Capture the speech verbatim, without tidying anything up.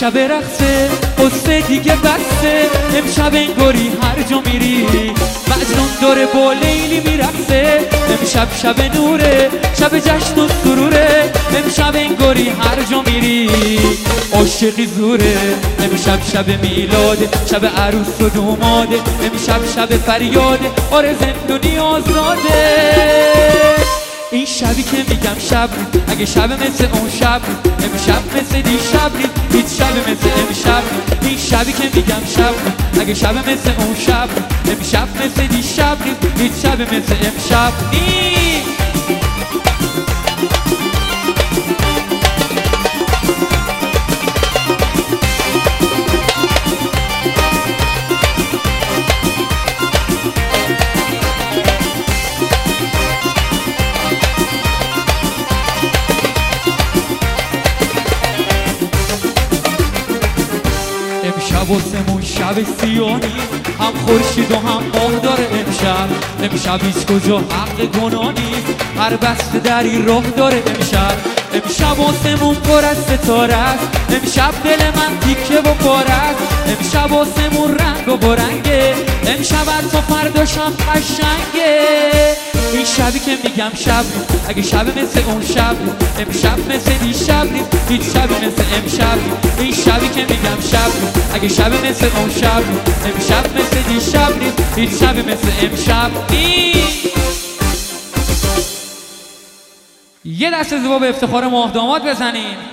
شب رقصه قصه دیگه بسته، امشب انگاری هر جا میری مجنون داره با لیلی میرقصه. امشب شب نوره، شب جشن و سروره، امشب انگاری هر جا میری عاشقی زوره. امشب شب میلاده، شب عروس و دوماده، امشب شب فریاده، آره زندونی آزاده. این شبی که میگم شب بود، اگه شب مثل اون شب بود، امشب مثل دیشب نیست، هیچ شب مثل امشب نیست. این شبی که میگم شب بود، اگه شب مثل اون شب بود، امشب مثل دیشب نیست، هیچ شب مثل امشب نیست. امشب واسمون شب سیانی، هم خورشید و هم ماه داره امشب. امشب هیچ کجا حق گناه نیست، هر بسته دری راه داره امشب. امشب واسمون پر از ستاره است، امشب دل من تیکه و پاره است. امشب واسمون رنگ و برنگه، امشب حتی فرداشم قشنگه. این شبی که میگم شب بود، اگه شب مثل اون شب بود، امشب مثل دیشب نیست، هیچ شبی مثل امشب نیست. این شبی که میگم شب بود، اگه شب مثل اون شب بود، امشب مثل دیشب نیست، هیچ شبی مثل امشب نیست. یه دست زیبا به افتخار ماه داماد بزنین.